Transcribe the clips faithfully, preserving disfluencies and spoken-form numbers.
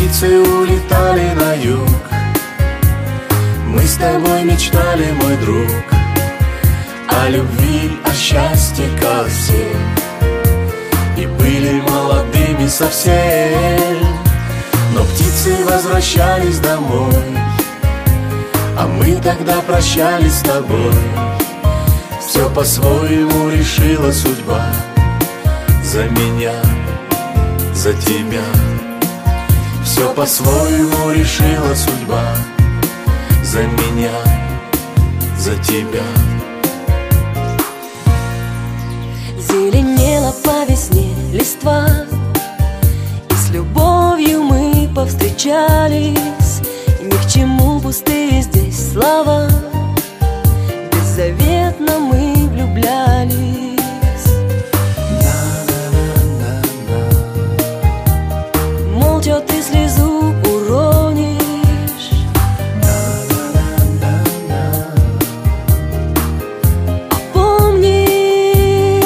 птицы улетали на юг, мы с тобой мечтали, мой друг, о любви, о счастье ко всем, и были молодыми совсем. Но птицы возвращались домой, а мы тогда прощались с тобой. Все по-своему решила судьба, за меня, за тебя. Все по-своему решила судьба, за меня, за тебя. Зеленела по весне листва, и с любовью мы повстречались. И ни к чему пустые здесь слова, беззаветно мы влюблялись. Молча ты слезу уронишь, а помнишь,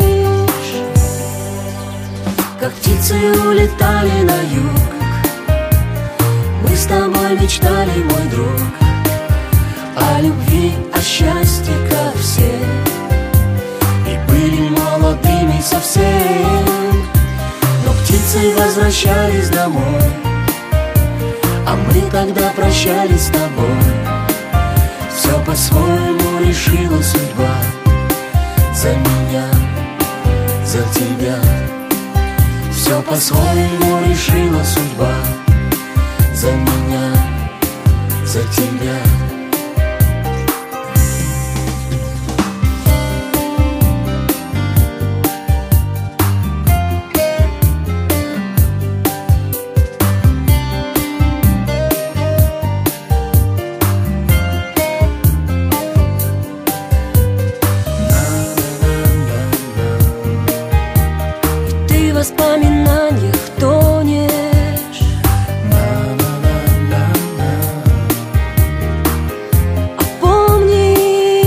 как птицы улетали на юг, мы с тобой мечтали, мой друг, о любви, о счастье ко всем, и были молодыми совсем. Но птицы возвращались домой, а мы тогда прощались с тобой. Все по-своему решила судьба, за меня, за тебя. Все по-своему решила судьба, за меня, за тебя. В воспоминаниях тонешь, а помнишь,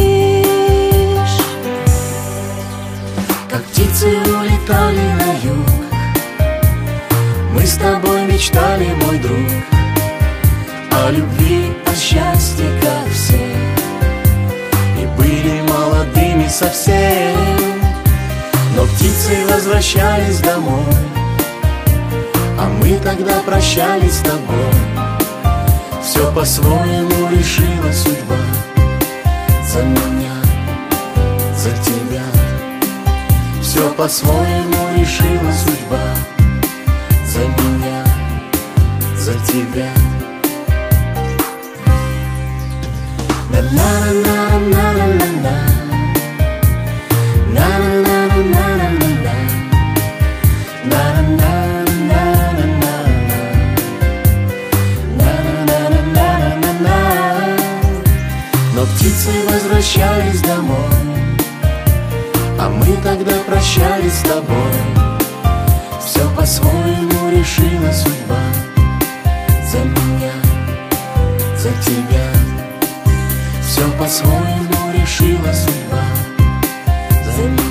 как птицы улетали на юг, мы с тобой мечтали, мой друг, о любви, о счастье ко всем, и были молодыми совсем. Но птицы возвращались домой, а мы тогда прощались с тобой. Все по-своему решила судьба, за меня, за тебя. Все по-своему решила судьба, за меня, за тебя. На-на-на-на-на-на-на, но птицы возвращались домой, а мы тогда прощались с тобой. Все по-своему решила судьба, за меня, за тебя. Все по-своему решила судьба, за меня.